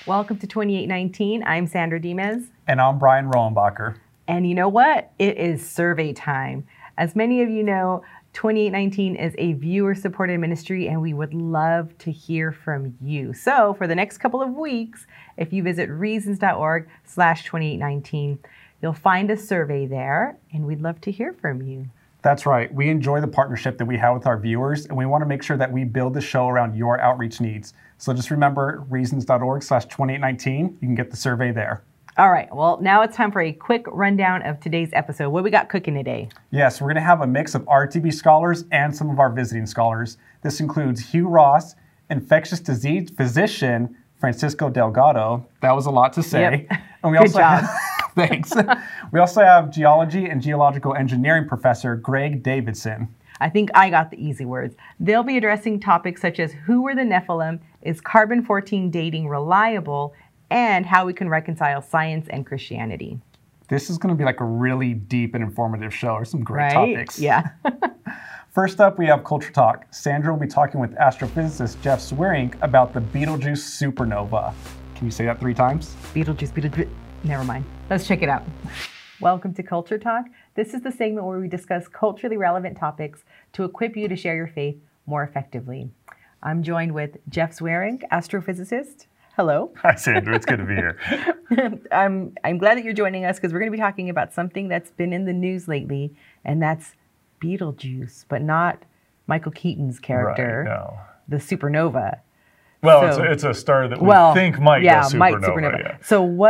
Welcome to 2819. I'm Sandra Dimes. And I'm Brian Rohenbacher. And you know what? It is survey time. As many of you know, 2819 is a viewer-supported ministry, and we would love to hear from you. So for the next couple of weeks, if you visit reasons.org/2819, you'll find a survey there, and we'd love to hear from you. That's right. We enjoy the partnership that we have with our viewers, and we want to make sure that we build the show around your outreach needs. So just remember reasons.org/2819. You can get the survey there. All right. Well, now it's time for a quick rundown of today's episode. What we got cooking today? Yes, we're going to have a mix of RTB scholars and some of our visiting scholars. This includes Hugh Ross, infectious disease physician Francisco Delgado. That was a lot to say. Yep. And we Good also job. Thanks. We also have geology and geological engineering professor Greg Davidson. I think I got the easy words. They'll be addressing topics such as who were the Nephilim, is carbon-14 dating reliable, and how we can reconcile science and Christianity. This is going to be like a really deep and informative show. There's some great Right? topics. Yeah. First up, we have Culture Talk. Sandra will be talking with astrophysicist Jeff Swearink about the Betelgeuse supernova. Can you say that 3 times? Beetlejuice. Never mind. Let's check it out. Welcome to Culture Talk. This is the segment where we discuss culturally relevant topics to equip you to share your faith more effectively. I'm joined with Jeff Swearink, astrophysicist. Hello. Hi, Sandra. It's good to be here. I'm glad that you're joining us because we're going to be talking about something that's been in the news lately, and that's Betelgeuse, but not Michael Keaton's character, Right, no. the supernova. Well, So- it's a star that we think might go supernova. Yeah.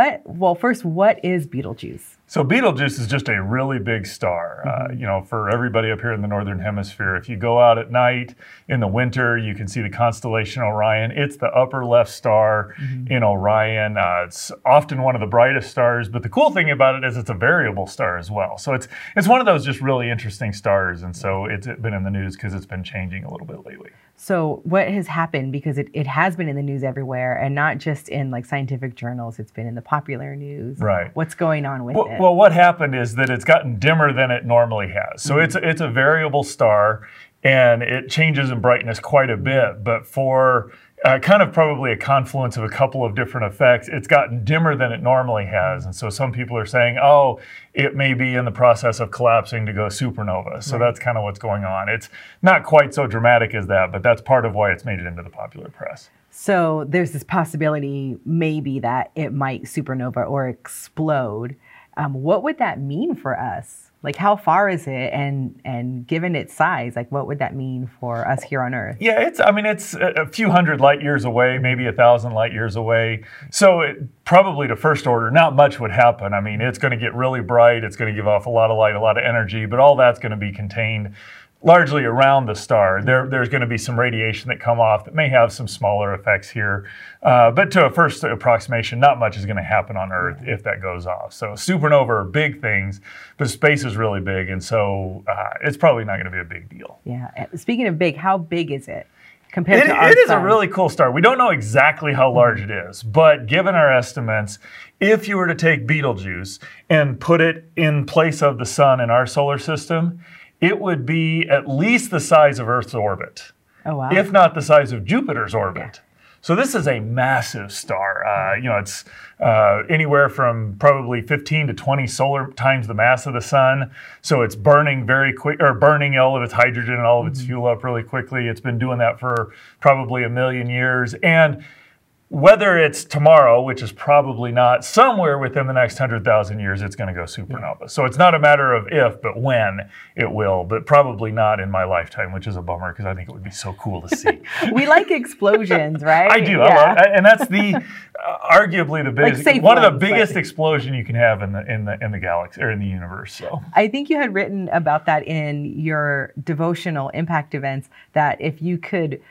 So first, what is Betelgeuse? So Betelgeuse is just a really big star. For everybody up here in the Northern Hemisphere, if you go out at night in the winter, you can see the constellation Orion. It's the upper left star in Orion. It's often one of the brightest stars, but the cool thing about it is it's a variable star as well. So it's one of those just really interesting stars, and so it's been in the news because it's been changing a little bit lately. So what has happened, because it has been in the news everywhere, and not just in like scientific journals, it's been in the popular news. Right. What's going on with it? Well, what happened is that it's gotten dimmer than it normally has. So it's a variable star, and it changes in brightness quite a bit. But for kind of probably a confluence of a couple of different effects, it's gotten dimmer than it normally has. And so some people are saying, oh, it may be in the process of collapsing to go supernova. So that's kind of what's going on. It's not quite so dramatic as that, but that's part of why it's made it into the popular press. So there's this possibility maybe that it might supernova or explode. What would that mean for us? Like, how far is it? And given its size, like, what would that mean for us here on Earth? Yeah, it's a few hundred light years away, maybe 1,000 light years away. So probably to first order, not much would happen. I mean, it's going to get really bright. It's going to give off a lot of light, a lot of energy, but all that's going to be contained largely around the star. There's going to be some radiation that come off that may have some smaller effects here. But to a first approximation, not much is going to happen on Earth if that goes off. So supernova are big things, but space is really big. And so it's probably not going to be a big deal. Yeah. Speaking of big, how big is it compared to our It is a sun? really cool star. We don't know exactly how large it is, but given our estimates, if you were to take Betelgeuse and put it in place of the sun in our solar system, it would be at least the size of Earth's orbit, if not the size of Jupiter's orbit. So this is a massive star. It's anywhere from probably 15 to 20 solar times the mass of the sun. So it's burning very quick, or burning all of its hydrogen and all of its fuel up really quickly. It's been doing that for probably 1 million years. And whether it's tomorrow, which is probably not, somewhere within the next 100,000 years, it's going to go supernova. So it's not a matter of if, but when it will, but probably not in my lifetime, which is a bummer because I think it would be so cool to see. We like explosions, right? I do. Yeah. I love, and that's the arguably the biggest, safe one of the ones, biggest but- explosion you can have in the galaxy or in the universe. So I think you had written about that in your devotional impact events, that if you could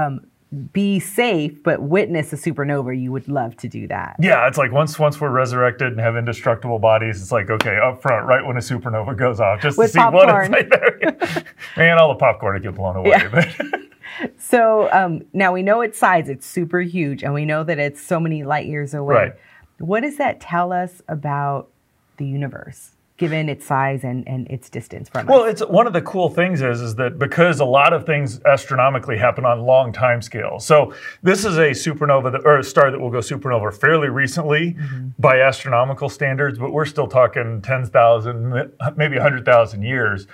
be safe but witness a supernova, you would love to do that. yeah, it's like once we're resurrected and have indestructible bodies, it's like, okay, up front, right when a supernova goes off, just With to see what popcorn. it's like there. Man, all the popcorn would get blown away. Yeah. But So now we know its size, it's super huge, and we know that it's so many light years away. Right. What does that tell us about the universe? given its size and its distance from us. Well, it's one of the cool things is that because a lot of things astronomically happen on long time scales. So this is a supernova or a star that will go supernova fairly recently by astronomical standards, but we're still talking 10,000, maybe 100,000 years.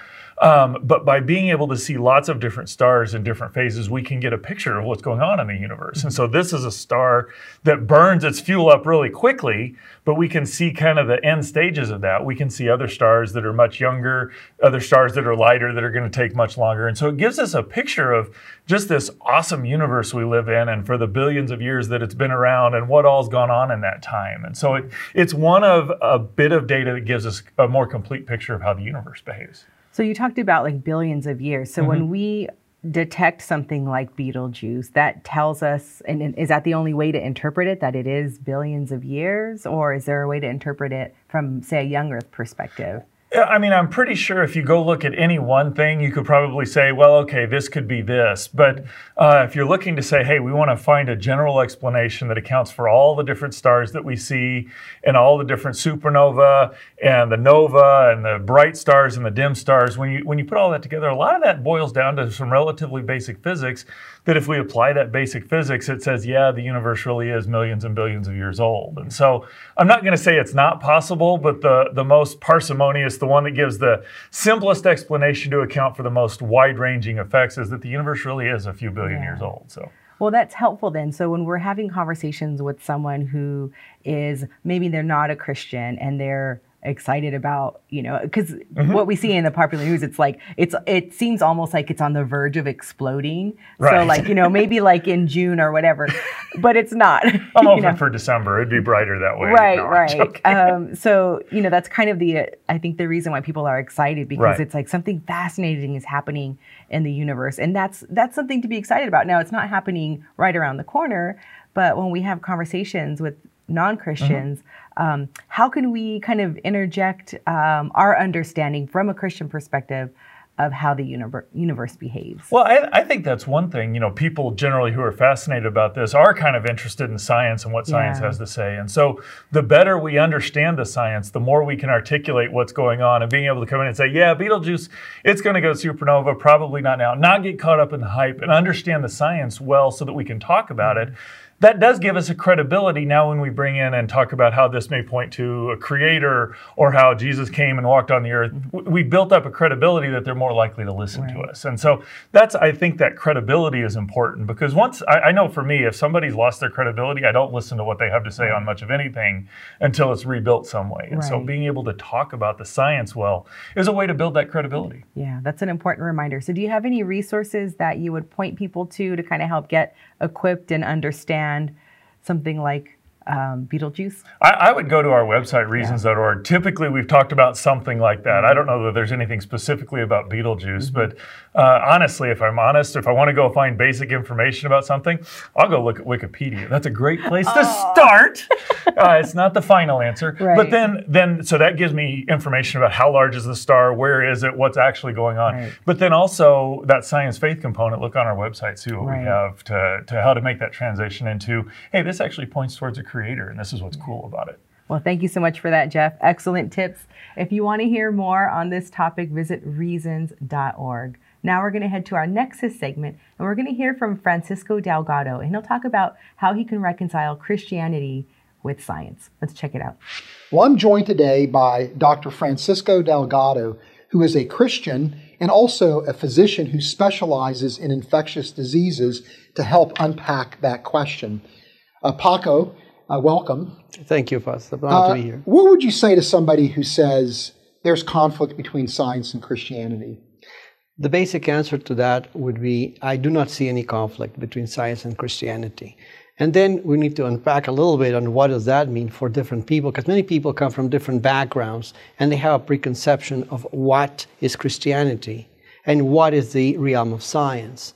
But by being able to see lots of different stars in different phases, we can get a picture of what's going on in the universe. And so this is a star that burns its fuel up really quickly, but we can see kind of the end stages of that. We can see other stars that are much younger, other stars that are lighter that are going to take much longer. And so it gives us a picture of just this awesome universe we live in, and for the billions of years that it's been around and what all's gone on in that time. And so it's one of a bit of data that gives us a more complete picture of how the universe behaves. So you talked about like billions of years. So when we detect something like Betelgeuse, that tells us, and is that the only way to interpret it, that it is billions of years? Or is there a way to interpret it from, say, a young Earth perspective? I mean, I'm pretty sure if you go look at any one thing, you could probably say, well, okay, this could be this. But if you're looking to say, hey, we want to find a general explanation that accounts for all the different stars that we see and all the different supernova and the nova and the bright stars and the dim stars, when you put all that together, a lot of that boils down to some relatively basic physics that if we apply that basic physics, it says, yeah, the universe really is millions and billions of years old. And so I'm not going to say it's not possible, but the most parsimonious, the one that gives the simplest explanation to account for the most wide-ranging effects, is that the universe really is a few billion years old. So. Well, that's helpful then. So when we're having conversations with someone who is, maybe they're not a Christian and they're excited about, because what we see in the popular news, it's like, it seems almost like it's on the verge of exploding. Right. So like, maybe like in June or whatever, but it's not. I'm hoping for December. It'd be brighter that way. Right, no, right. So, that's kind of I think the reason why people are excited, because it's like something fascinating is happening in the universe. And that's something to be excited about. Now, it's not happening right around the corner, but when we have conversations with non-Christians, how can we kind of interject our understanding from a Christian perspective of how the universe behaves? Well, I think that's one thing. People generally who are fascinated about this are kind of interested in science and what science has to say. And so the better we understand the science, the more we can articulate what's going on, and being able to come in and say, yeah, Betelgeuse, it's going to go supernova, probably not now, not get caught up in the hype, and understand the science well so that we can talk about it. That does give us a credibility now when we bring in and talk about how this may point to a creator or how Jesus came and walked on the earth. We built up a credibility that they're more likely to listen to us. And so I think that credibility is important, because once, I know for me, if somebody's lost their credibility, I don't listen to what they have to say on much of anything until it's rebuilt some way. And so being able to talk about the science well is a way to build that credibility. Yeah, that's an important reminder. So do you have any resources that you would point people to kind of help get equipped and understand something like Betelgeuse? I would go to our website, reasons.org. Typically, we've talked about something like that. I don't know that there's anything specifically about Betelgeuse, but honestly, if I'm honest, if I want to go find basic information about something, I'll go look at Wikipedia. That's a great place to start. It's not the final answer, but then so that gives me information about how large is the star, where is it, what's actually going on. But then also that science faith component, look on our website, see what we have to how to make that transition into, hey, this actually points towards a creator, and this is what's cool about it. Well, thank you so much for that, Jeff. Excellent tips. If you want to hear more on this topic, visit reasons.org. Now we're going to head to our Nexus segment, and we're going to hear from Francisco Delgado, and he'll talk about how he can reconcile Christianity with science. Let's check it out. Well, I'm joined today by Dr. Francisco Delgado, who is a Christian and also a physician who specializes in infectious diseases, to help unpack that question. Paco, welcome. Thank you, Pastor. Glad to be here. What would you say to somebody who says there's conflict between science and Christianity? The basic answer to that would be, I do not see any conflict between science and Christianity. And then we need to unpack a little bit on what does that mean for different people, because many people come from different backgrounds and they have a preconception of what is Christianity and what is the realm of science.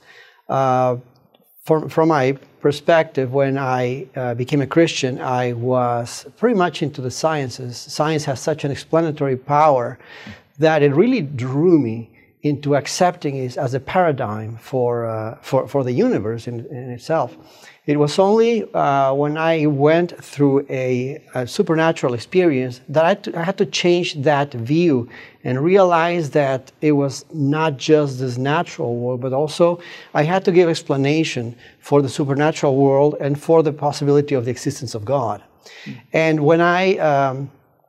From my perspective, when I became a Christian, I was pretty much into the sciences. Science has such an explanatory power that it really drew me into accepting it as a paradigm for the universe in itself. It was only when I went through a supernatural experience that I had to change that view and realize that it was not just this natural world, but also I had to give explanation for the supernatural world and for the possibility of the existence of God. And when I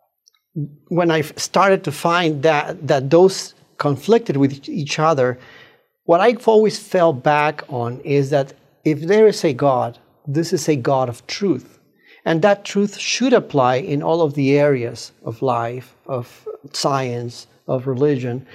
started to find that those conflicted with each other, what I've always fell back on is that if there is a God, this is a God of truth. And that truth should apply in all of the areas of life, of science, of religion.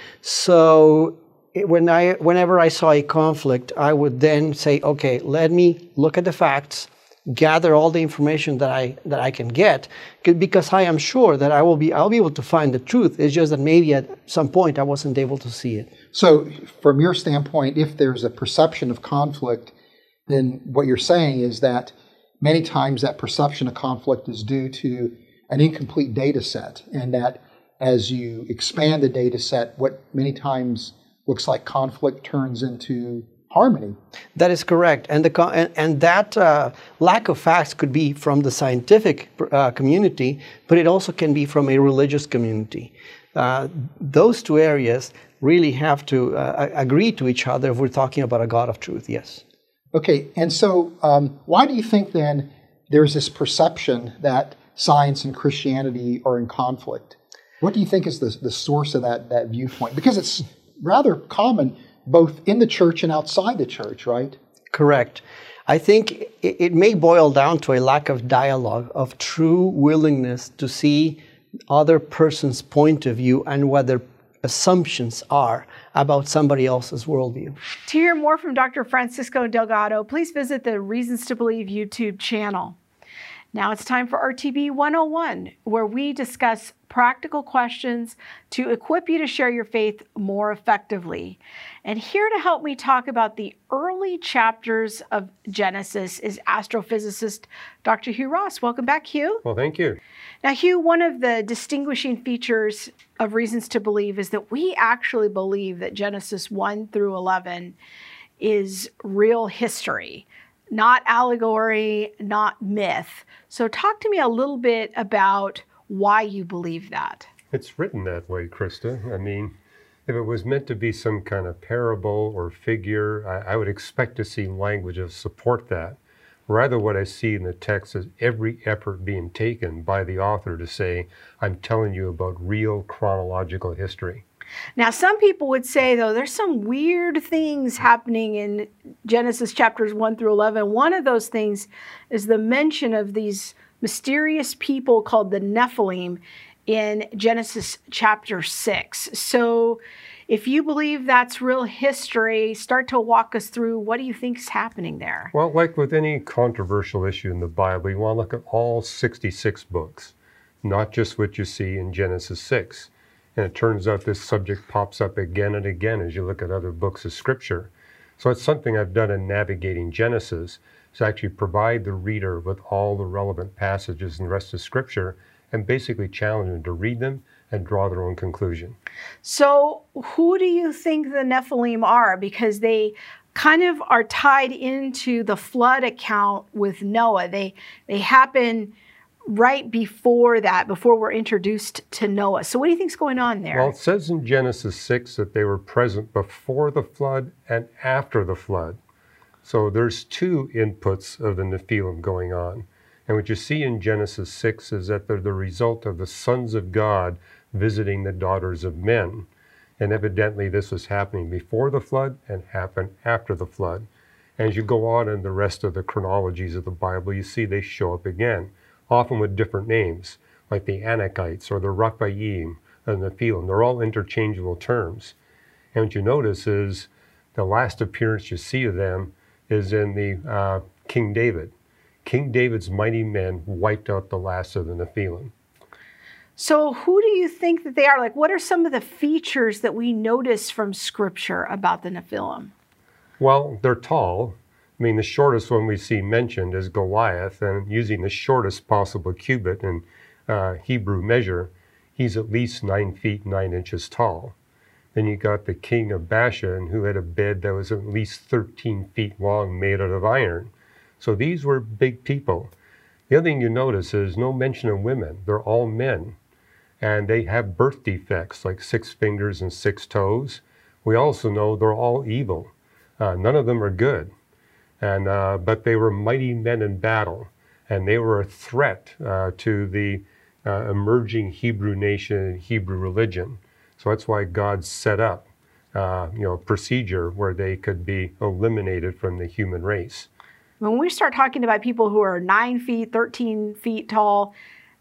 So whenever I saw a conflict, I would then say, okay, let me look at the facts, gather all the information that I can get, because I am sure that I'll be able to find the truth. It's just that maybe at some point I wasn't able to see it. So from your standpoint, if there's a perception of conflict, then what you're saying is that many times that perception of conflict is due to an incomplete data set, and that as you expand the data set, what many times looks like conflict turns into harmony. That is correct. And that lack of facts could be from the scientific community, but it also can be from a religious community. Those two areas really have to agree to each other if we're talking about a God of truth, yes. Okay, and so why do you think then there's this perception that science and Christianity are in conflict? What do you think is the source of that viewpoint? Because it's rather common both in the church and outside the church, right? Correct. I think it may boil down to a lack of dialogue, of true willingness to see other person's point of view and what their assumptions are about somebody else's worldview. To hear more from Dr. Francisco Delgado, please visit the Reasons to Believe YouTube channel. Now it's time for RTB 101, where we discuss practical questions to equip you to share your faith more effectively. And here to help me talk about the early chapters of Genesis is astrophysicist Dr. Hugh Ross. Welcome back, Hugh. Well, thank you. Now, Hugh, one of the distinguishing features of Reasons to Believe is that we actually believe that Genesis 1 through 11 is real history, not allegory, not myth. So talk to me a little bit about why you believe that. It's written that way, Krista. I mean, if it was meant to be some kind of parable or figure, I would expect to see language to support that. Rather, what I see in the text is every effort being taken by the author to say, I'm telling you about real chronological history. Now, some people would say, though, there's some weird things happening in Genesis chapters 1 through 11. One of those things is the mention of these mysterious people called the Nephilim in Genesis chapter 6. So if you believe that's real history, start to walk us through what do you think is happening there? Well, like with any controversial issue in the Bible, you want to look at all 66 books, not just what you see in Genesis 6. And it turns out this subject pops up again and again as you look at other books of Scripture. So it's something I've done in navigating Genesis, to actually provide the reader with all the relevant passages in the rest of Scripture and basically challenge them to read them and draw their own conclusion. So who do you think the Nephilim are? Because they kind of are tied into the flood account with Noah. They happen right before that, before we're introduced to Noah. So what do you think's going on there? Well, it says in Genesis 6 that they were present before the flood and after the flood. So there's two inputs of the Nephilim going on. And what you see in Genesis 6 is that they're the result of the sons of God visiting the daughters of men. And evidently this was happening before the flood and happened after the flood. And as you go on in the rest of the chronologies of the Bible, you see they show up again, often with different names, like the Anakites or the Rephaim and the Nephilim. They're all interchangeable terms. And what you notice is the last appearance you see of them is in the King David. King David's mighty men wiped out the last of the Nephilim. So who do you think that they are? Like, what are some of the features that we notice from Scripture about the Nephilim? Well, they're tall. I mean, the shortest one we see mentioned is Goliath, and using the shortest possible cubit in Hebrew measure, he's at least 9 feet 9 inches tall. Then you got the king of Bashan, who had a bed that was at least 13 feet long, made out of iron. So these were big people. The other thing you notice is no mention of women. They're all men. And they have birth defects, like 6 fingers and 6 toes. We also know they're all evil. None of them are good. But they were mighty men in battle. And they were a threat to the emerging Hebrew nation and Hebrew religion. So that's why God set up a procedure where they could be eliminated from the human race. When we start talking about people who are 9 feet, 13 feet tall,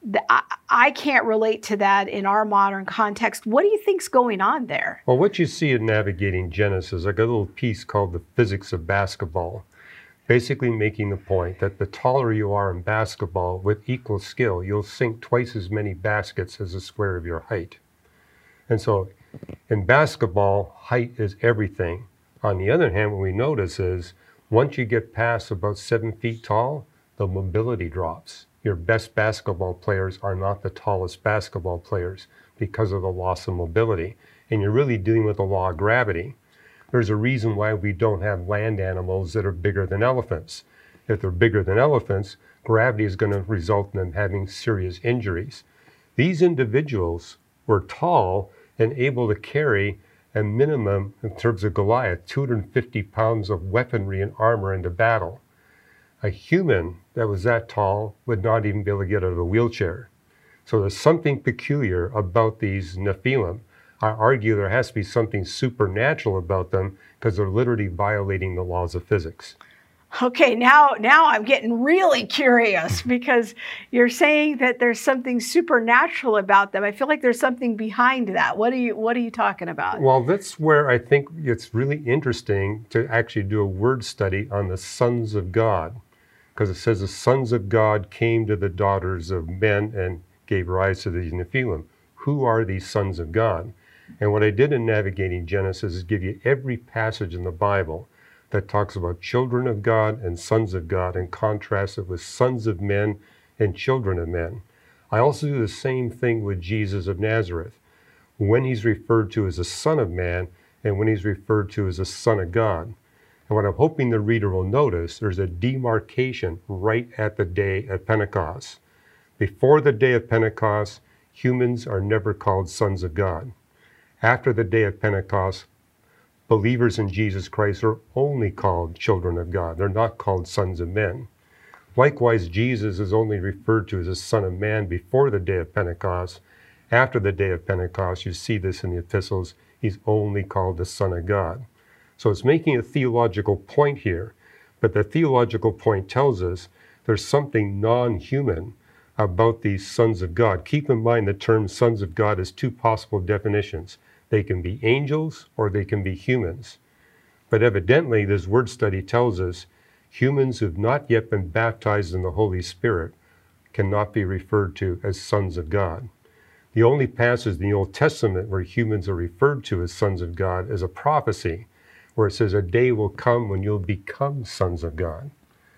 I can't relate to that in our modern context. What do you think's going on there? Well, what you see in Navigating Genesis, I got a little piece called The Physics of Basketball, basically making the point that the taller you are in basketball with equal skill, you'll sink twice as many baskets as the square of your height. And so in basketball, height is everything. On the other hand, what we notice is once you get past about 7 feet tall, the mobility drops. Your best basketball players are not the tallest basketball players because of the loss of mobility. And you're really dealing with the law of gravity. There's a reason why we don't have land animals that are bigger than elephants. If they're bigger than elephants, gravity is going to result in them having serious injuries. These individuals were tall and able to carry a minimum, in terms of Goliath, 250 pounds of weaponry and armor into battle. A human that was that tall would not even be able to get out of a wheelchair. So there's something peculiar about these Nephilim. I argue there has to be something supernatural about them because they're literally violating the laws of physics. Okay, now I'm getting really curious because you're saying that there's something supernatural about them. I feel like there's something behind that. What are you talking about? Well, that's where I think it's really interesting to actually do a word study on the sons of God, because it says the sons of God came to the daughters of men and gave rise to these Nephilim. Who are these sons of God? And what I did in Navigating Genesis is give you every passage in the Bible that talks about children of God and sons of God and contrast it with sons of men and children of men. I also do the same thing with Jesus of Nazareth, when he's referred to as a son of man and when he's referred to as a son of God. And what I'm hoping the reader will notice, there's a demarcation right at the day of Pentecost. Before the day of Pentecost, humans are never called sons of God. After the day of Pentecost, believers in Jesus Christ are only called children of God. They're not called sons of men. Likewise, Jesus is only referred to as a son of man before the day of Pentecost. After the day of Pentecost, you see this in the epistles, he's only called the Son of God. So it's making a theological point here, but the theological point tells us there's something non-human about these sons of God. Keep in mind the term sons of God has 2 possible definitions. They can be angels or they can be humans. But evidently, this word study tells us humans who've not yet been baptized in the Holy Spirit cannot be referred to as sons of God. The only passage in the Old Testament where humans are referred to as sons of God is a prophecy where it says a day will come when you'll become sons of God.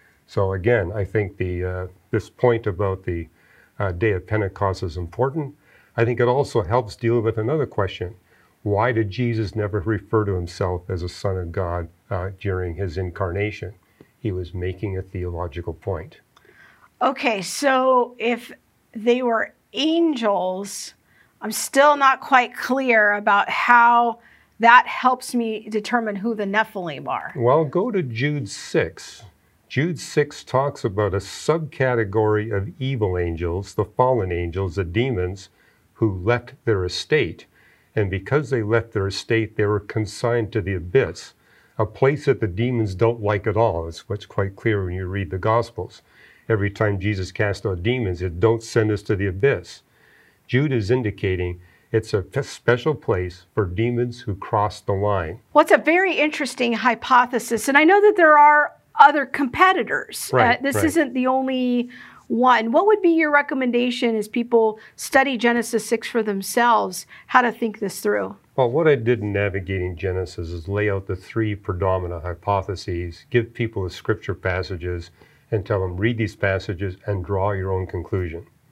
So again, I think this point about the day of Pentecost is important. I think it also helps deal with another question. Why did Jesus never refer to himself as a son of God during his incarnation? He was making a theological point. Okay, so if they were angels, I'm still not quite clear about how that helps me determine who the Nephilim are. Well, go to Jude 6. Jude 6 talks about a subcategory of evil angels, the fallen angels, the demons, who left their estate. And because they left their estate, they were consigned to the abyss, a place that the demons don't like at all. It's what's quite clear when you read the Gospels. Every time Jesus cast out demons, it don't send us to the abyss. Jude is indicating it's a special place for demons who cross the line. Well, it's a very interesting hypothesis. And I know that there are other competitors. This isn't the only one. What would be your recommendation as people study Genesis 6 for themselves, how to think this through? Well, what I did in Navigating Genesis is lay out the 3 predominant hypotheses, give people the scripture passages, and tell them read these passages and draw your own conclusion.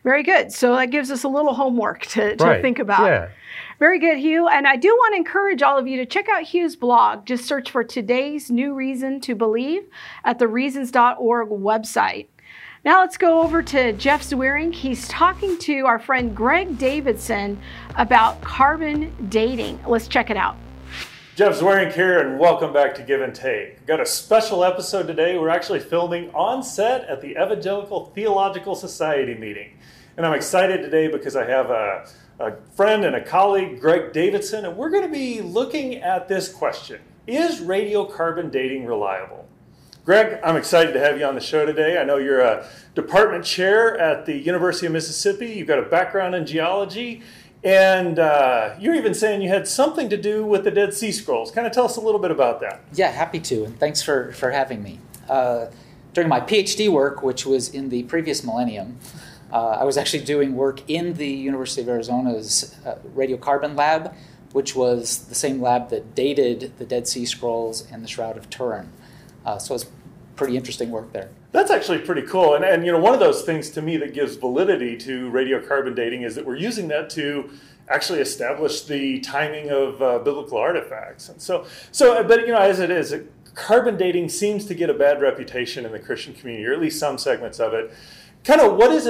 Very good. So that gives us a little homework to Right. think about. Yeah. Very good, Hugh. And I do want to encourage all of you to check out Hugh's blog. Just search for Today's New Reason to Believe at the reasons.org website. Now let's go over to Jeff Zweering. He's talking to our friend Greg Davidson about carbon dating. Let's check it out. Jeff Zweering here, and welcome back to Give and Take. We've got a special episode today. We're actually filming on set at the Evangelical Theological Society meeting. And I'm excited today because I have a friend and a colleague, Greg Davidson, and we're going to be looking at this question. Is radiocarbon dating reliable? Greg, I'm excited to have you on the show today. I know you're a department chair at the University of Mississippi. You've got a background in geology. And you're even saying you had something to do with the Dead Sea Scrolls. Kind of tell us a little bit about that. Yeah, happy to, and thanks for having me. During my PhD work, which was in the previous millennium, I was actually doing work in the University of Arizona's radiocarbon lab, which was the same lab that dated the Dead Sea Scrolls and the Shroud of Turin. So it's pretty interesting work there. That's actually pretty cool. And you know, one of those things to me that gives validity to radiocarbon dating is that we're using that to actually establish the timing of biblical artifacts. And but you know, as it is, carbon dating seems to get a bad reputation in the Christian community, or at least some segments of it. Kind of what is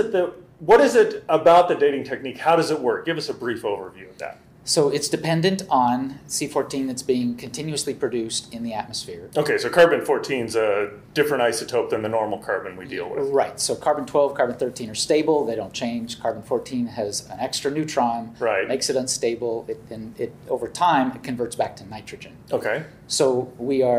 it about the dating technique? How does it work? Give us a brief overview of that. So it's dependent on C14 that's being continuously produced in the atmosphere. Okay, so carbon-14 is a different isotope than the normal carbon we deal with. Right, so carbon-12, carbon-13 are stable, they don't change. Carbon-14 has an extra neutron, right, makes it unstable, and over time it converts back to nitrogen. Okay. So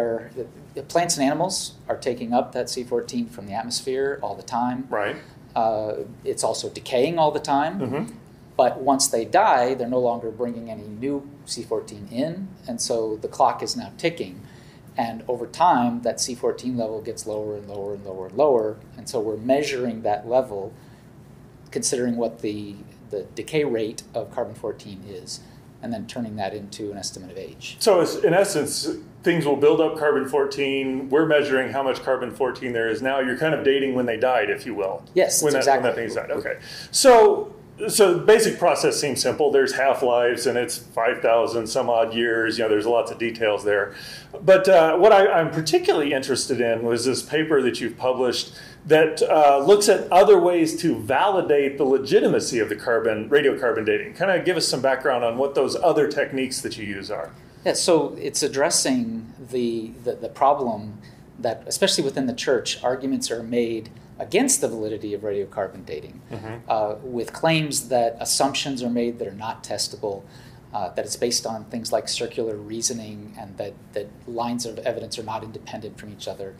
the plants and animals are taking up that C14 from the atmosphere all the time. Right. It's also decaying all the time. Mm-hmm. But once they die, they're no longer bringing any new C14 in, and so the clock is now ticking. And over time, that C14 level gets lower and lower and lower and lower, and so we're measuring that level, considering what the decay rate of carbon-14 is, and then turning that into an estimate of age. So in essence, things will build up carbon-14. We're measuring how much carbon-14 there is now. You're kind of dating when they died, if you will. Yes, when exactly. When that thing's died. Okay. So the basic process seems simple. There's half-lives, and it's 5,000 some odd years. You know, there's lots of details there. But what I'm particularly interested in was this paper that you've published that looks at other ways to validate the legitimacy of the radiocarbon dating. Kind of give us some background on what those other techniques that you use are. Yeah, so it's addressing the problem that, especially within the church, arguments are made against the validity of radiocarbon dating, with claims that assumptions are made that are not testable, that it's based on things like circular reasoning, and that lines of evidence are not independent from each other.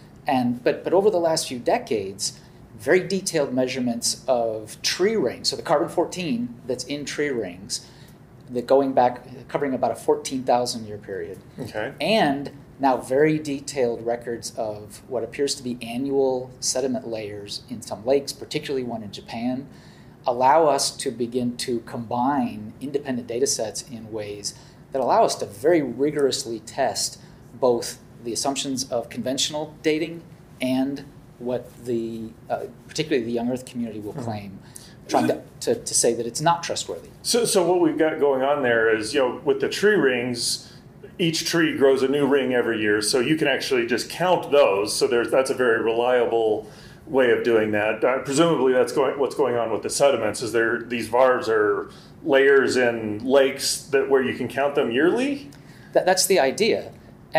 But over the last few decades, very detailed measurements of tree rings, so the carbon-14 that's in tree rings, that going back, covering about a 14,000 year period, and now very detailed records of what appears to be annual sediment layers in some lakes, particularly one in Japan, allow us to begin to combine independent data sets in ways that allow us to very rigorously test both the assumptions of conventional dating and what particularly the young Earth community will claim, trying to say that it's not trustworthy. So what we've got going on there is, you know, with the tree rings, each tree grows a new ring every year, so you can actually just count those. So that's a very reliable way of doing that. Presumably, that's what's going on with the sediments. Is these varves are layers in lakes where you can count them yearly? That's the idea,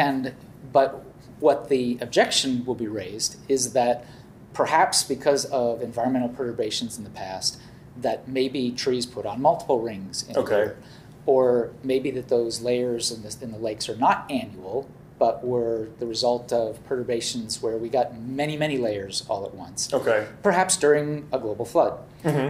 but what the objection will be raised is that perhaps because of environmental perturbations in the past, that maybe trees put on multiple rings in a year. Or maybe that those layers in the lakes are not annual, but were the result of perturbations where we got many, many layers all at once. Perhaps during a global flood.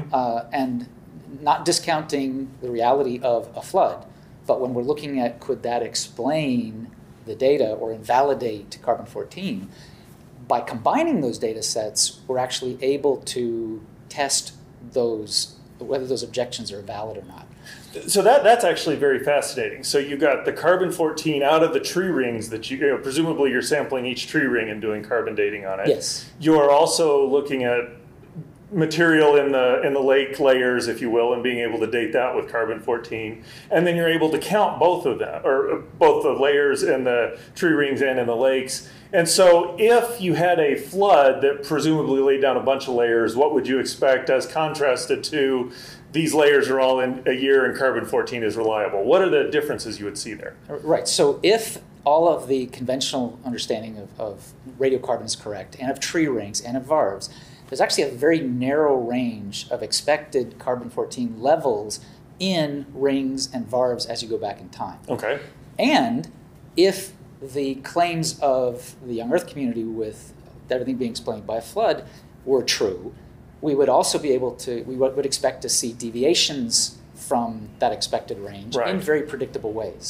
And not discounting the reality of a flood, but when we're looking at could that explain the data or invalidate carbon-14, by combining those data sets, we're actually able to test whether those objections are valid or not. So that's actually very fascinating. So you got the carbon-14 out of the tree rings that presumably you're sampling each tree ring and doing carbon dating on it. Yes. You're also looking at material in the lake layers, if you will, and being able to date that with carbon-14. And then you're able to count both of them, or both the layers in the tree rings and in the lakes. And so if you had a flood that presumably laid down a bunch of layers, what would you expect as contrasted to these layers are all in a year and carbon-14 is reliable? What are the differences you would see there? Right. So if all of the conventional understanding of radiocarbon is correct, and of tree rings, and of varves, there's actually a very narrow range of expected carbon-14 levels in rings and varves as you go back in time. Okay. And if the claims of the young Earth community with everything being explained by a flood were true, we would also be able to, we would expect to see deviations from that expected range in very predictable ways.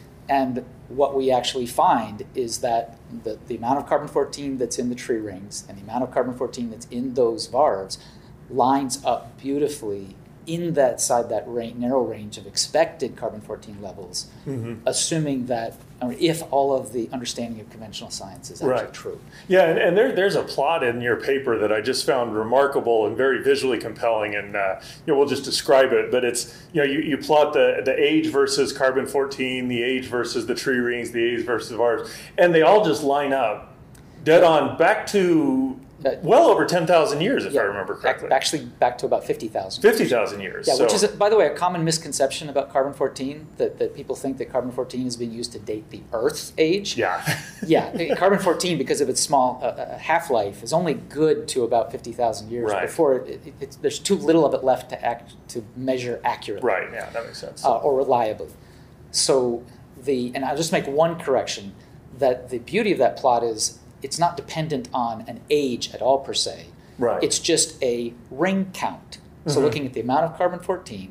And what we actually find is that the amount of carbon-14 that's in the tree rings and the amount of carbon-14 that's in those varves lines up beautifully in that narrow range of expected carbon-14 levels, assuming that, if all of the understanding of conventional science is actually true. Yeah, and there's a plot in your paper that I just found remarkable and very visually compelling, and we'll just describe it. But it's you plot the age versus carbon-14, the age versus the tree rings, the age versus the varves, and they all just line up dead on back to well over 10,000 years, if I remember correctly. Actually, back to about 50,000. 50,000 years. Yeah, which is, by the way, a common misconception about carbon-14, that people think that carbon-14 is being used to date the Earth's age. Yeah. Yeah, carbon-14, because of its small half-life, is only good to about 50,000 years before there's too little of it left to measure accurately. Right, yeah, that makes sense. Or reliably. So and I'll just make one correction, that the beauty of that plot is it's not dependent on an age at all per se. Right. It's just a ring count. So looking at the amount of carbon-14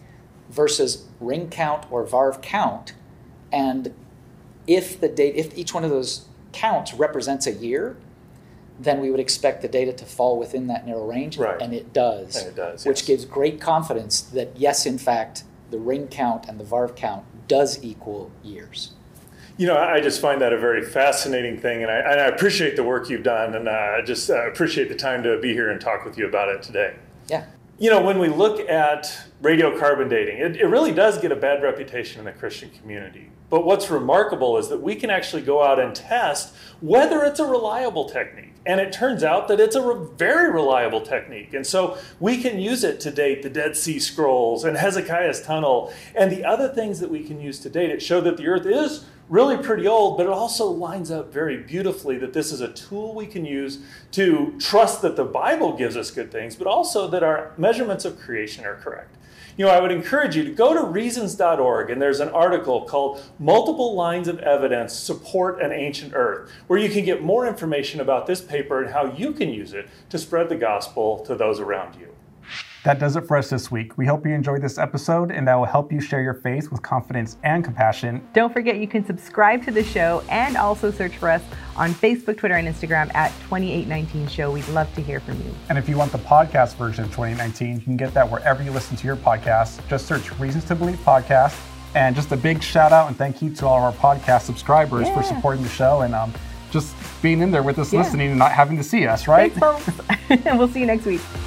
versus ring count or varve count, and if each one of those counts represents a year, then we would expect the data to fall within that narrow range, and it does. And it does, which gives great confidence that yes, in fact, the ring count and the varve count does equal years. I just find that a very fascinating thing, and I appreciate the work you've done, and I just appreciate the time to be here and talk with you about it today. Yeah. When we look at radiocarbon dating, it really does get a bad reputation in the Christian community. But what's remarkable is that we can actually go out and test whether it's a reliable technique. And it turns out that it's a very reliable technique. And so we can use it to date the Dead Sea Scrolls and Hezekiah's Tunnel and the other things that we can use to date it show that the Earth is really pretty old, but it also lines up very beautifully that this is a tool we can use to trust that the Bible gives us good things, but also that our measurements of creation are correct. I would encourage you to go to reasons.org, and there's an article called Multiple Lines of Evidence Support an Ancient Earth, where you can get more information about this paper and how you can use it to spread the gospel to those around you. That does it for us this week. We hope you enjoyed this episode and that will help you share your faith with confidence and compassion. Don't forget you can subscribe to the show and also search for us on Facebook, Twitter, and Instagram at 2819 Show. We'd love to hear from you. And if you want the podcast version of 2019, you can get that wherever you listen to your podcasts. Just search Reasons to Believe Podcast. And just a big shout out and thank you to all of our podcast subscribers for supporting the show and just being in there with us listening and not having to see us, right? Thanks, folks. And we'll see you next week.